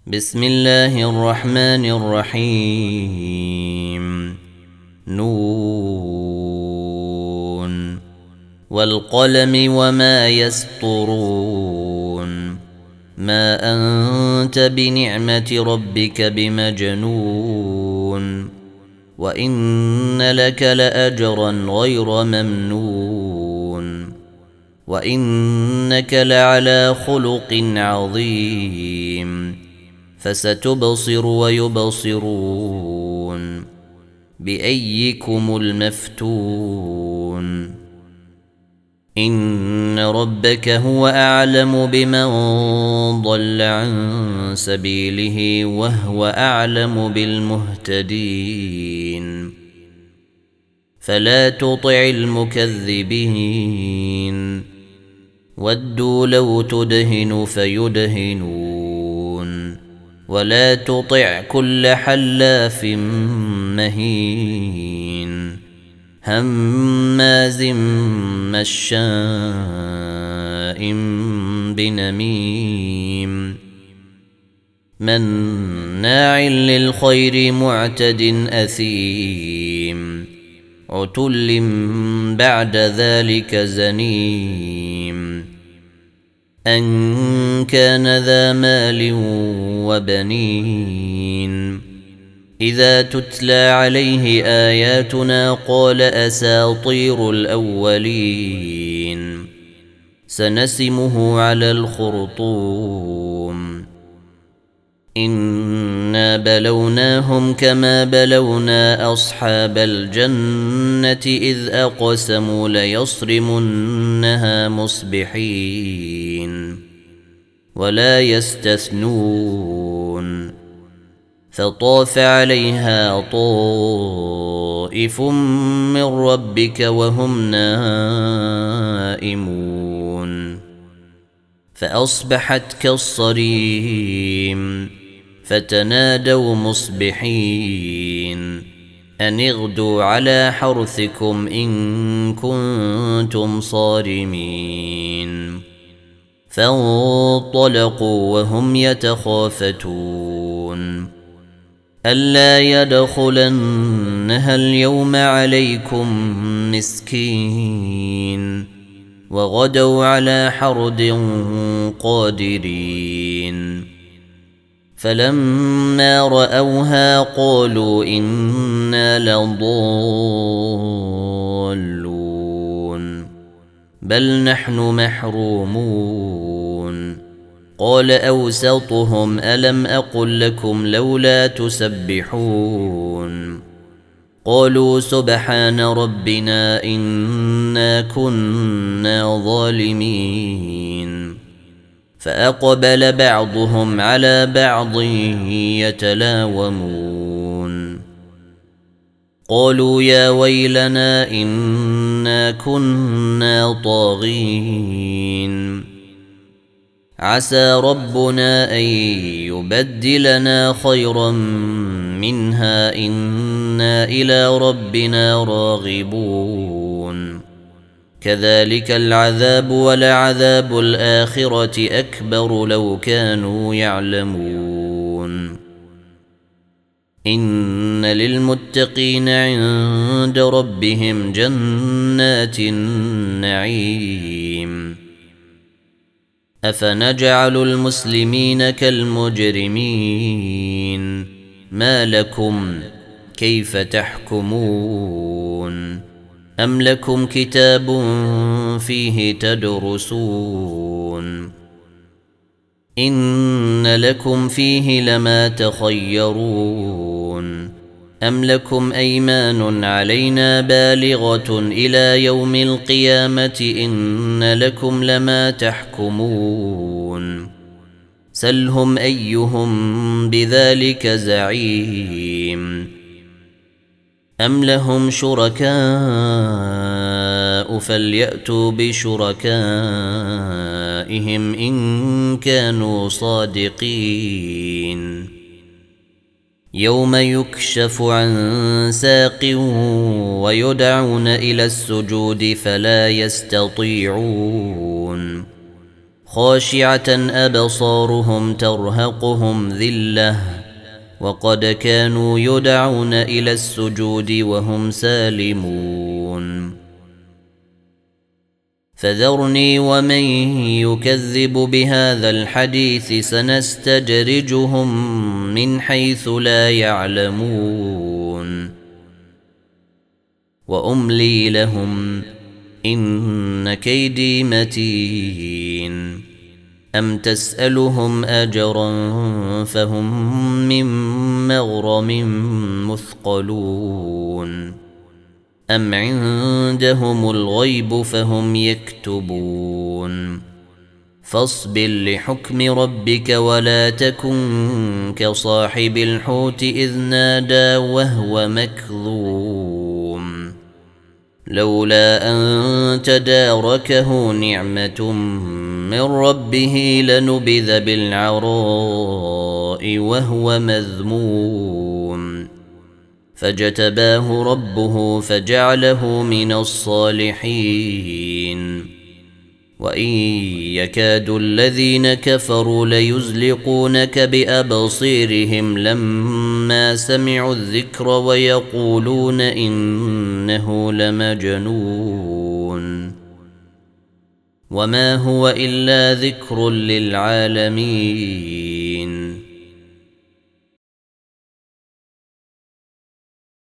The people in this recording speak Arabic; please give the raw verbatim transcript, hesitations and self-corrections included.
بسم الله الرحمن الرحيم. نون والقلم وما يسطرون. ما أنت بنعمة ربك بمجنون، وإن لك لأجرا غير ممنون، وإنك لعلى خلق عظيم. فستبصر ويبصرون بأيكم المفتون. إن ربك هو أعلم بمن ضل عن سبيله وهو أعلم بالمهتدين. فلا تطع المكذبين، ودوا لو تدهن فيدهنون. ولا تطع كل حلاف مهين، هماز مشاء بنميم، مناع للخير معتد أثيم، عتل بعد ذلك زنيم، أن كان ذا مال وبنين. إذا تتلى عليه آياتنا قال أساطير الأولين. سنسمه على الخرطوم. إنا بلوناهم كما بلونا أصحاب الجنة إذ أقسموا ليصرمنها مصبحين ولا يستثنون. فطاف عليها طائف من ربك وهم نائمون، فأصبحت كالصريم. فتنادوا مصبحين أن اغدوا على حرثكم إن كنتم صارمين. فانطلقوا وهم يتخافتون ألا يدخلنها اليوم عليكم مسكين، وغدوا على حرد قادرين. فلما رأوها قالوا إنا لضالون بل نحن محرومون. قال أوسطهم ألم أقل لكم لولا تسبحون؟ قالوا سبحان ربنا إنا كنا ظالمين. فأقبل بعضهم على بعض يتلاومون قالوا يا ويلنا إنا كنا طاغين. عسى ربنا أن يبدلنا خيرا منها إنا إلى ربنا راغبون. كذلك العذاب ولعذاب الآخرة أكبر لو كانوا يعلمون. إن للمتقين عند ربهم جنات النعيم. أفنجعل المسلمين كالمجرمين؟ ما لكم كيف تحكمون؟ أم لكم كتاب فيه تدرسون؟ إن لكم فيه لما تخيرون. أم لكم أيمان علينا بالغة إلى يوم القيامة إن لكم لما تحكمون. سلهم أيهم بذلك زعيم. أم لهم شركاء فليأتوا بشركائهم إن كانوا صادقين. يوم يكشف عن ساق ويدعون إلى السجود فلا يستطيعون. خاشعة أبصارهم ترهقهم ذلة وقد كانوا يدعون إلى السجود وهم سالمون فذرني ومن يكذب بهذا الحديث سنستدرجهم من حيث لا يعلمون وأملي لهم إن كيدي متين أم تسألهم أجرا فهم من مغرم مثقلون أم عندهم الغيب فهم يكتبون فاصبر لحكم ربك ولا تكن كصاحب الحوت إذ نادى وهو مكظوم لولا أن تداركه نعمة من ربه لنبذ بالعراء وهو مذموم فاجتباه ربه فجعله من الصالحين وإن يكاد الذين كفروا ليزلقونك بأبصيرهم لما سمعوا الذكر ويقولون إنه لمجنون وما هو إلا ذكر للعالمين